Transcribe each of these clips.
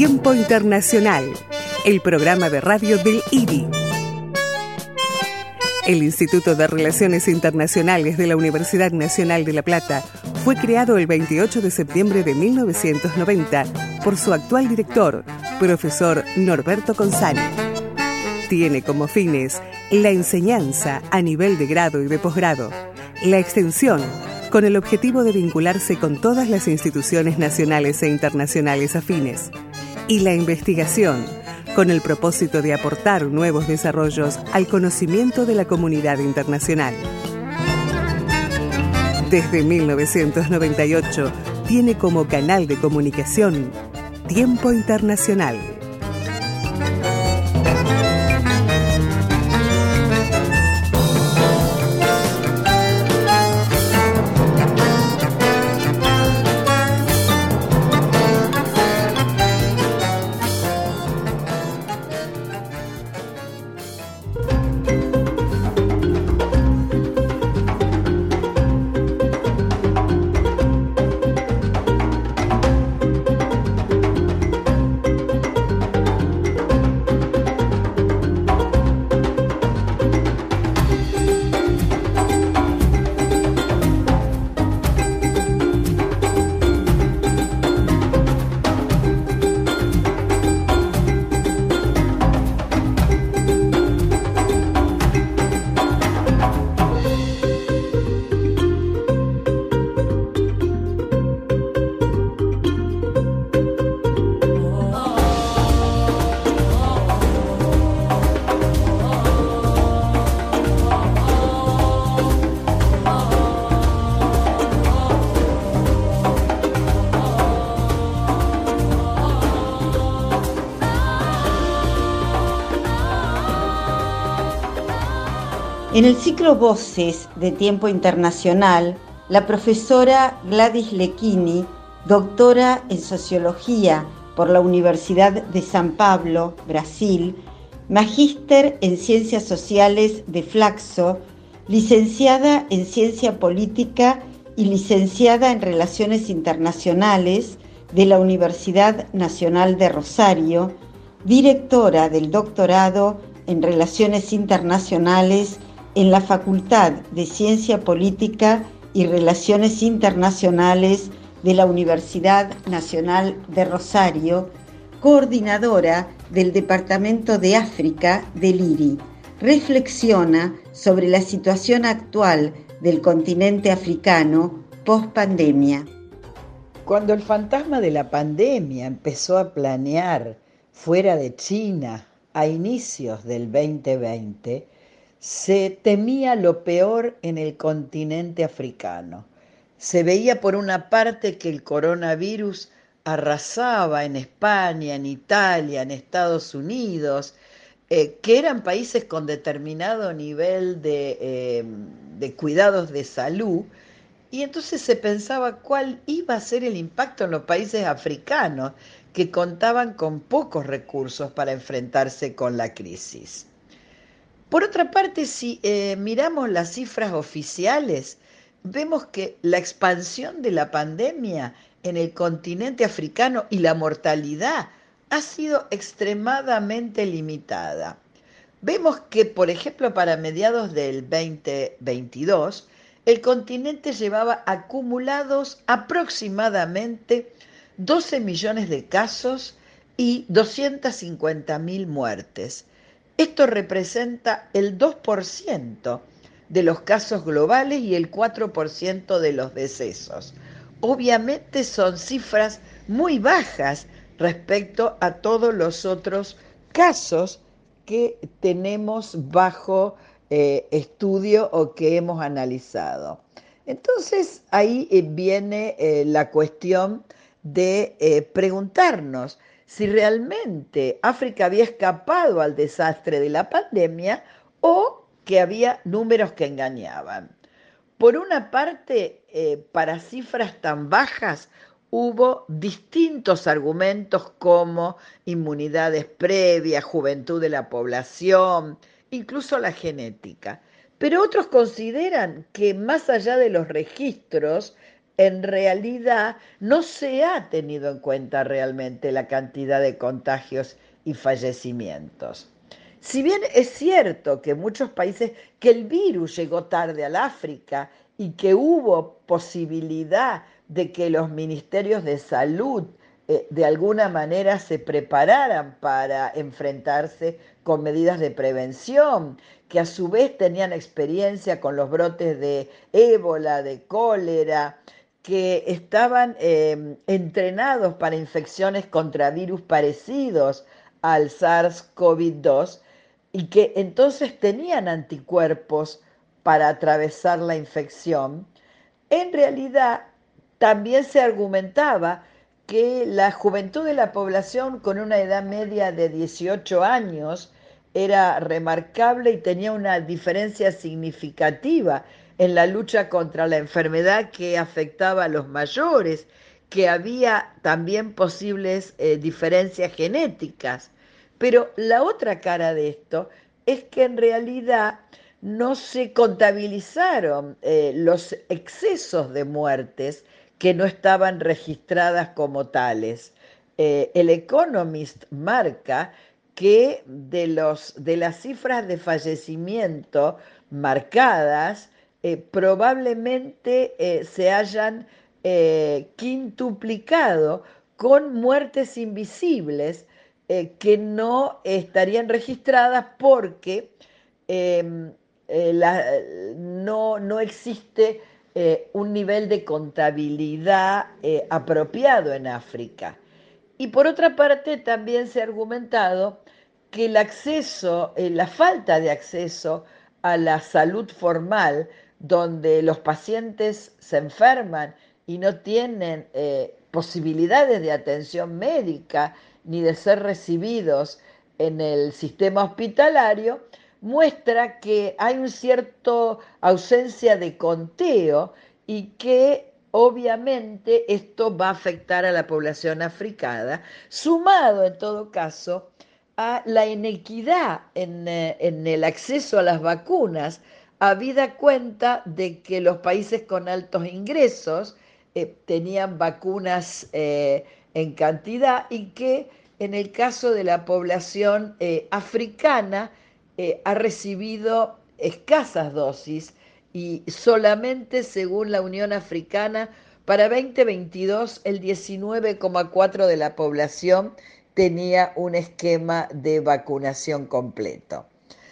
Tiempo Internacional, el programa de radio del IRI. El Instituto de Relaciones Internacionales de la Universidad Nacional de La Plata fue creado el 28 de septiembre de 1990 por su actual director, profesor Norberto Consani. Tiene como fines la enseñanza a nivel de grado y de posgrado, la extensión con el objetivo de vincularse con todas las instituciones nacionales e internacionales afines, y la investigación con el propósito de aportar nuevos desarrollos al conocimiento de la comunidad internacional. Desde 1998 tiene como canal de comunicación Tiempo Internacional. En el ciclo Voces de Tiempo Internacional, la profesora Gladys Lecchini, doctora en Sociología por la Universidad de San Pablo, Brasil, magíster en Ciencias Sociales de Flaxo, licenciada en Ciencia Política y licenciada en Relaciones Internacionales de la Universidad Nacional de Rosario, directora del doctorado en Relaciones Internacionales en la Facultad de Ciencia Política y Relaciones Internacionales de la Universidad Nacional de Rosario, coordinadora del Departamento de África del IRI. Reflexiona sobre la situación actual del continente africano post-pandemia. Cuando el fantasma de la pandemia empezó a planear fuera de China a inicios del 2020, se temía lo peor en el continente africano. Se veía por una parte que el coronavirus arrasaba en España, en Italia, en Estados Unidos, que eran países con determinado nivel de cuidados de salud, y entonces se pensaba cuál iba a ser el impacto en los países africanos que contaban con pocos recursos para enfrentarse con la crisis. Por otra parte, si miramos las cifras oficiales, vemos que la expansión de la pandemia en el continente africano y la mortalidad ha sido extremadamente limitada. Vemos que, por ejemplo, para mediados del 2022, el continente llevaba acumulados aproximadamente 12 millones de casos y 250.000 muertes. Esto representa el 2% de los casos globales y el 4% de los decesos. Obviamente son cifras muy bajas respecto a todos los otros casos que tenemos bajo estudio o que hemos analizado. Entonces ahí viene la cuestión de preguntarnos si realmente África había escapado al desastre de la pandemia o que había números que engañaban. Por una parte, para cifras tan bajas hubo distintos argumentos como inmunidades previas, juventud de la población, incluso la genética. Pero otros consideran que más allá de los registros en realidad no se ha tenido en cuenta realmente la cantidad de contagios y fallecimientos. Si bien es cierto que muchos países, que el virus llegó tarde al África y que hubo posibilidad de que los ministerios de salud de alguna manera se prepararan para enfrentarse con medidas de prevención, que a su vez tenían experiencia con los brotes de ébola, de cólera, que estaban entrenados para infecciones contra virus parecidos al SARS-CoV-2 y que entonces tenían anticuerpos para atravesar la infección. En realidad también se argumentaba que la juventud de la población con una edad media de 18 años era remarcable y tenía una diferencia significativa en la lucha contra la enfermedad que afectaba a los mayores, que había también posibles diferencias genéticas. Pero la otra cara de esto es que en realidad no se contabilizaron los excesos de muertes que no estaban registradas como tales. El Economist marca que de las cifras de fallecimiento marcadas, probablemente se hayan quintuplicado con muertes invisibles que no estarían registradas porque eh, no existe un nivel de contabilidad apropiado en África. Y por otra parte, también se ha argumentado que el acceso, la falta de acceso a la salud formal, donde los pacientes se enferman y no tienen posibilidades de atención médica ni de ser recibidos en el sistema hospitalario, muestra que hay una cierta ausencia de conteo y que obviamente esto va a afectar a la población africana, sumado en todo caso a la inequidad en el acceso a las vacunas, habida cuenta de que los países con altos ingresos tenían vacunas en cantidad y que en el caso de la población africana ha recibido escasas dosis y solamente según la Unión Africana para 2022 el 19,4% de la población tenía un esquema de vacunación completo.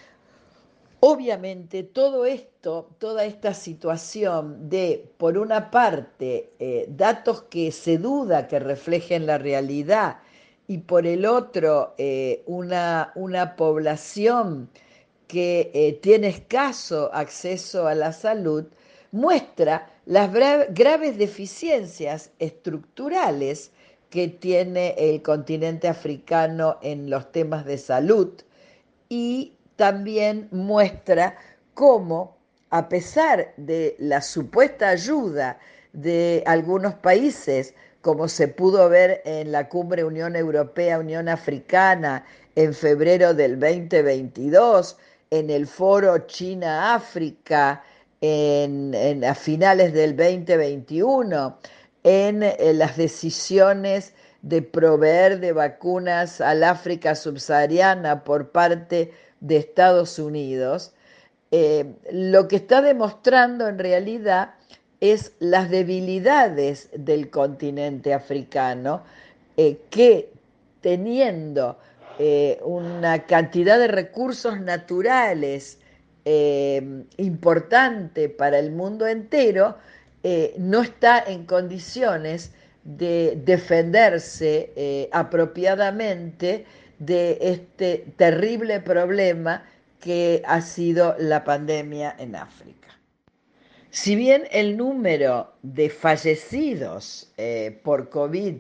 Obviamente todo esto, toda esta situación de, por una parte, datos que se duda que reflejen la realidad y por el otro, una población que tiene escaso acceso a la salud, muestra las graves deficiencias estructurales que tiene el continente africano en los temas de salud y también muestra cómo, a pesar de la supuesta ayuda de algunos países, como se pudo ver en la cumbre Unión Europea-Unión Africana en febrero del 2022, en el foro China-África a finales del 2021, en las decisiones de proveer de vacunas al África subsahariana por parte de Estados Unidos, lo que está demostrando en realidad es las debilidades del continente africano, que teniendo una cantidad de recursos naturales importante para el mundo entero, no está en condiciones de defenderse apropiadamente de este terrible problema que ha sido la pandemia en África. Si bien el número de fallecidos por COVID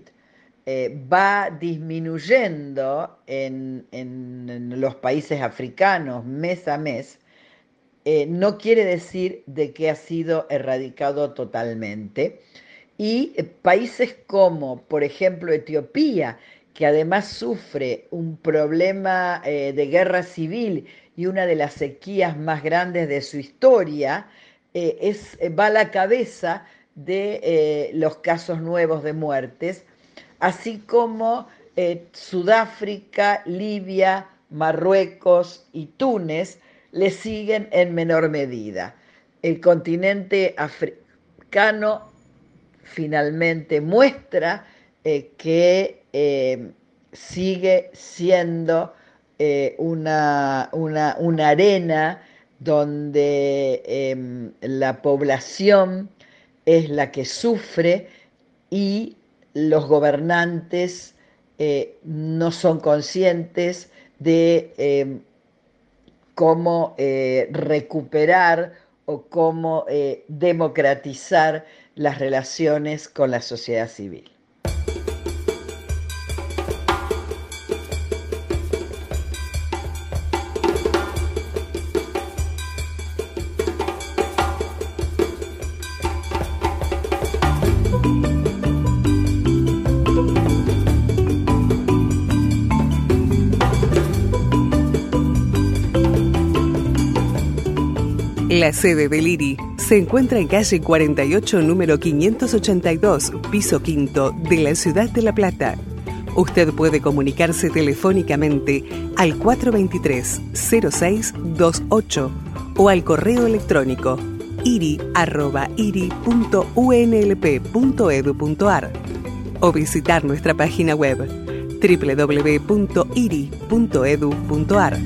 va disminuyendo en los países africanos mes a mes, no quiere decir de que ha sido erradicado totalmente. Y países como, por ejemplo, Etiopía, que además sufre un problema de guerra civil y una de las sequías más grandes de su historia, va a la cabeza de los casos nuevos de muertes, así como Sudáfrica, Libia, Marruecos y Túnez le siguen en menor medida. El continente africano finalmente muestra que sigue siendo una arena donde la población es la que sufre y los gobernantes no son conscientes de cómo recuperar o cómo democratizar las relaciones con la sociedad civil. La sede del IRI se encuentra en calle 48, número 582, piso quinto, de la ciudad de La Plata. Usted puede comunicarse telefónicamente al 423-0628 o al correo electrónico iri@iri.unlp.edu.ar o visitar nuestra página web www.iri.edu.ar.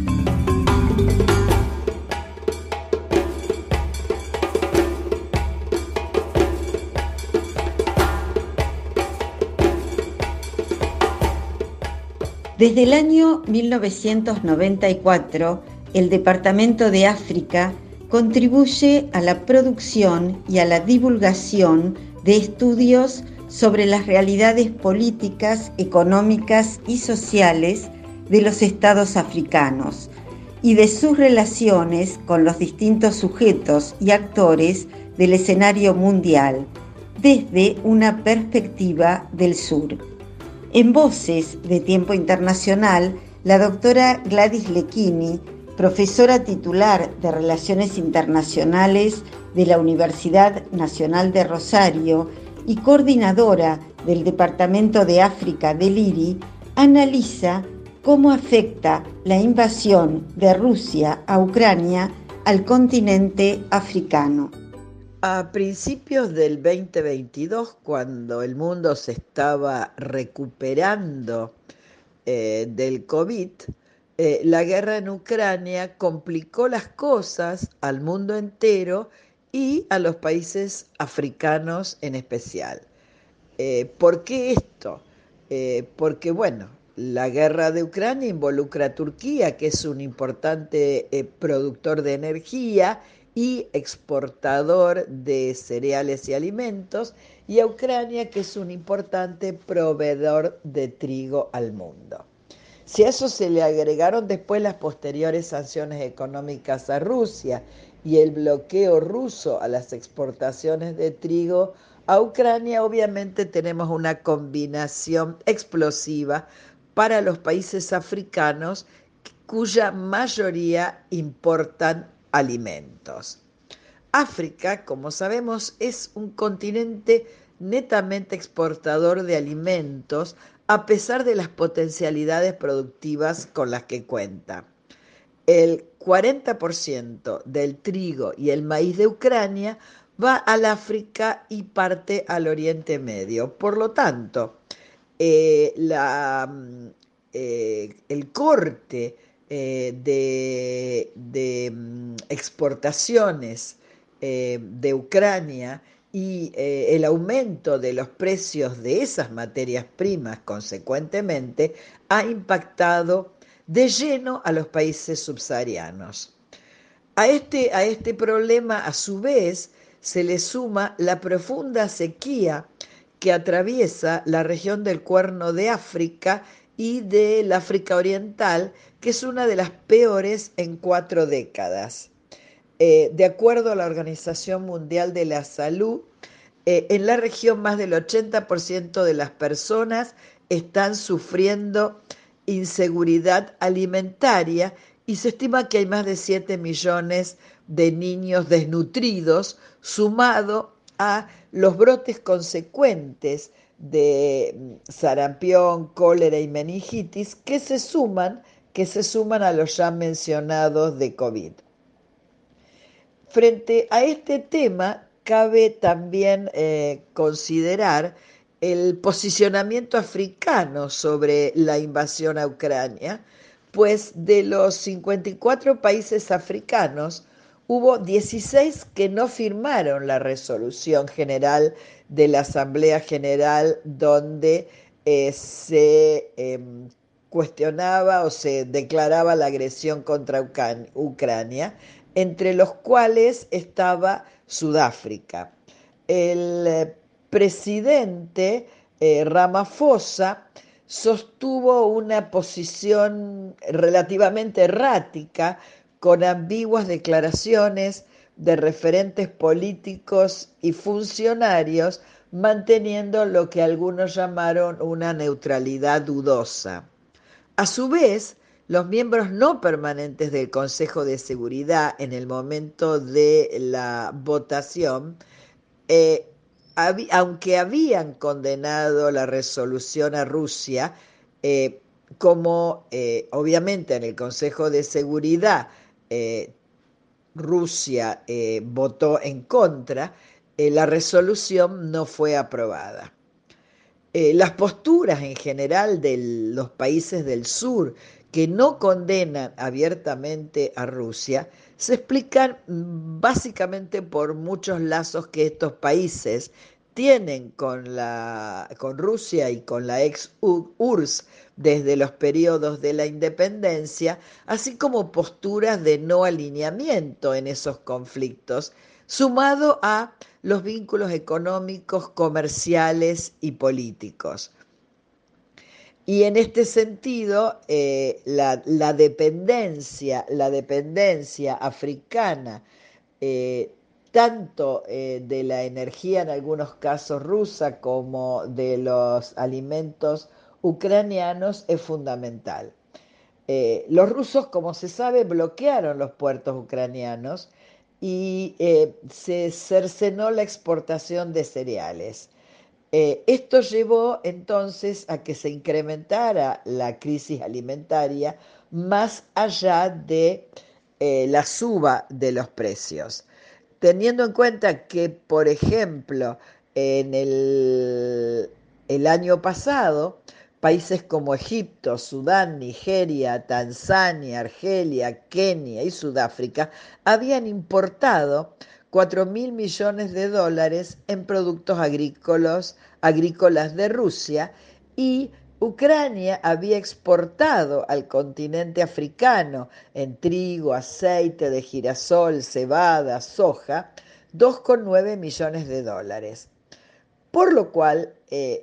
Desde el año 1994, el Departamento de África contribuye a la producción y a la divulgación de estudios sobre las realidades políticas, económicas y sociales de los estados africanos y de sus relaciones con los distintos sujetos y actores del escenario mundial, desde una perspectiva del sur. En Voces de Tiempo Internacional, la doctora Gladys Lecchini, profesora titular de Relaciones Internacionales de la Universidad Nacional de Rosario y coordinadora del Departamento de África del IRI, analiza cómo afecta la invasión de Rusia a Ucrania al continente africano. A principios del 2022, cuando el mundo se estaba recuperando del COVID, la guerra en Ucrania complicó las cosas al mundo entero y a los países africanos en especial. ¿Por qué esto? Porque, bueno, la guerra de Ucrania involucra a Turquía, que es un importante productor de energía y exportador de cereales y alimentos, y a Ucrania, que es un importante proveedor de trigo al mundo. Si a eso se le agregaron después las posteriores sanciones económicas a Rusia y el bloqueo ruso a las exportaciones de trigo a Ucrania, obviamente tenemos una combinación explosiva para los países africanos cuya mayoría importan alimentos. África, como sabemos, es un continente netamente exportador de alimentos a pesar de las potencialidades productivas con las que cuenta. El 40% del trigo y el maíz de Ucrania va al África y parte al Oriente Medio. Por lo tanto, el corte de exportaciones de Ucrania y el aumento de los precios de esas materias primas, consecuentemente, ha impactado de lleno a los países subsaharianos. A este problema, a su vez, se le suma la profunda sequía que atraviesa la región del Cuerno de África y del África Oriental, que es una de las peores en 4 décadas. De acuerdo a la Organización Mundial de la Salud, en la región más del 80% de las personas están sufriendo inseguridad alimentaria y se estima que hay más de 7 millones de niños desnutridos, sumado a los brotes consecuentes de sarampión, cólera y meningitis que se suman a los ya mencionados de COVID. Frente a este tema, cabe también considerar el posicionamiento africano sobre la invasión a Ucrania, pues de los 54 países africanos, hubo 16 que no firmaron la resolución general de la Asamblea General donde se cuestionaba o se declaraba la agresión contra Ucrania, entre los cuales estaba Sudáfrica. El presidente Ramaphosa sostuvo una posición relativamente errática, con ambiguas declaraciones de referentes políticos y funcionarios, manteniendo lo que algunos llamaron una neutralidad dudosa. A su vez, los miembros no permanentes del Consejo de Seguridad en el momento de la votación, eh, aunque habían condenado la resolución a Rusia, como obviamente en el Consejo de Seguridad eh, Rusia votó en contra, la resolución no fue aprobada. Las posturas en general de los países del sur que no condenan abiertamente a Rusia se explican básicamente por muchos lazos que estos países tienen con Rusia y con la ex URSS desde los periodos de la independencia, así como posturas de no alineamiento en esos conflictos, sumado a los vínculos económicos, comerciales y políticos. Y en este sentido, la dependencia africana, tanto de la energía en algunos casos rusa como de los alimentos ucranianos, es fundamental. Los rusos, como se sabe, bloquearon los puertos ucranianos y se cercenó la exportación de cereales. Esto llevó entonces a que se incrementara la crisis alimentaria más allá de la suba de los precios. Teniendo en cuenta que, por ejemplo, en el año pasado, países como Egipto, Sudán, Nigeria, Tanzania, Argelia, Kenia y Sudáfrica habían importado 4.000 millones de dólares en productos agrícolas de Rusia, y Ucrania había exportado al continente africano en trigo, aceite de girasol, cebada, soja, 2,9 millones de dólares. Por lo cual,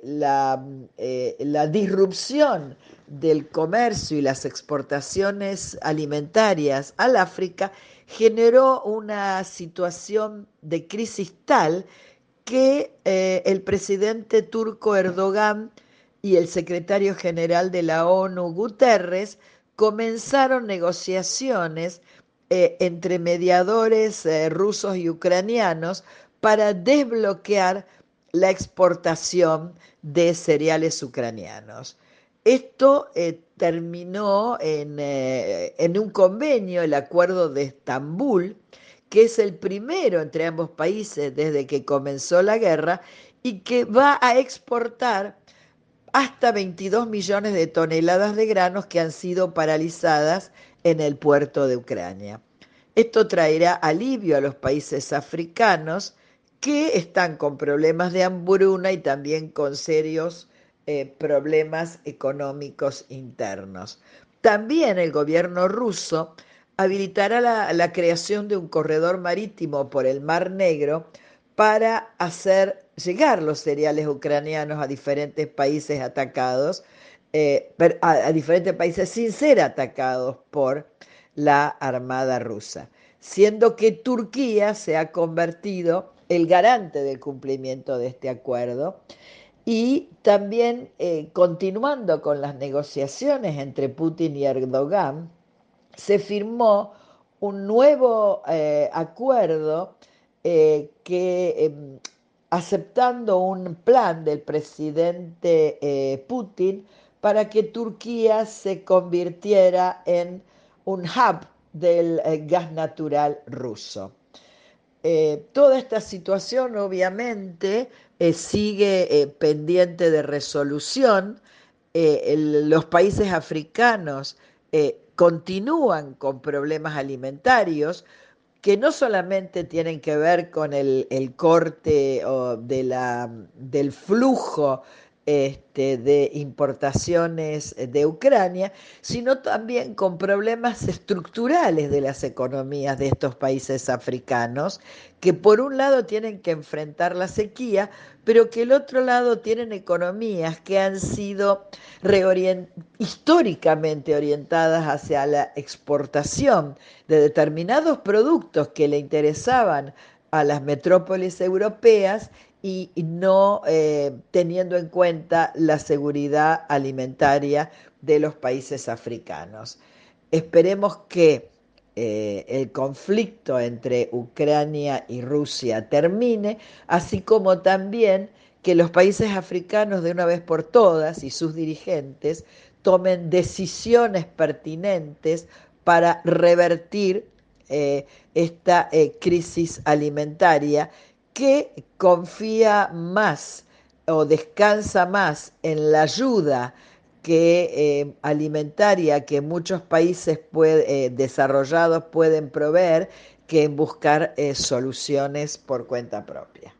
la disrupción del comercio y las exportaciones alimentarias al África generó una situación de crisis tal que el presidente turco Erdogan y el secretario general de la ONU, Guterres, comenzaron negociaciones entre mediadores rusos y ucranianos para desbloquear la exportación de cereales ucranianos. Esto terminó en un convenio, el Acuerdo de Estambul, que es el primero entre ambos países desde que comenzó la guerra y que va a exportar hasta 22 millones de toneladas de granos que han sido paralizadas en el puerto de Ucrania. Esto traerá alivio a los países africanos que están con problemas de hambruna y también con serios problemas económicos internos. También el gobierno ruso habilitará la creación de un corredor marítimo por el Mar Negro para hacer llegar los cereales ucranianos a diferentes países atacados, a diferentes países sin ser atacados por la Armada rusa, siendo que Turquía se ha convertido el garante del cumplimiento de este acuerdo. Y también, continuando con las negociaciones entre Putin y Erdogan, se firmó un nuevo acuerdo que aceptando un plan del presidente Putin para que Turquía se convirtiera en un hub del gas natural ruso. Toda esta situación obviamente sigue pendiente de resolución. Los países africanos continúan con problemas alimentarios que no solamente tienen que ver con el corte del flujo de importaciones de Ucrania, sino también con problemas estructurales de las economías de estos países africanos, que por un lado tienen que enfrentar la sequía, pero que el otro lado tienen economías que han sido históricamente orientadas hacia la exportación de determinados productos que le interesaban a las metrópolis europeas y no teniendo en cuenta la seguridad alimentaria de los países africanos. Esperemos que el conflicto entre Ucrania y Rusia termine, así como también que los países africanos de una vez por todas y sus dirigentes tomen decisiones pertinentes para revertir esta crisis alimentaria que confía más o descansa más en la ayuda alimentaria que muchos países desarrollados pueden proveer que en buscar soluciones por cuenta propia.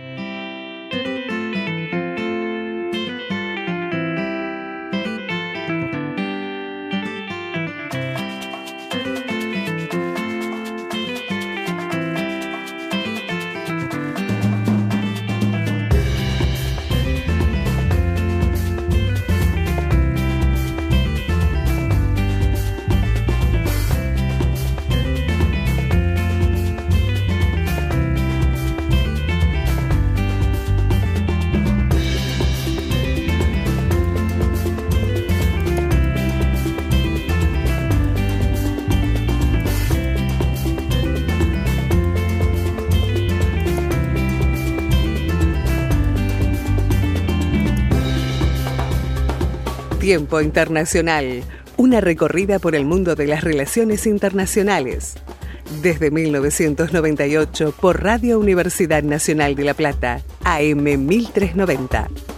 Tiempo Internacional, una recorrida por el mundo de las relaciones internacionales. Desde 1998 por Radio Universidad Nacional de La Plata, AM 1390.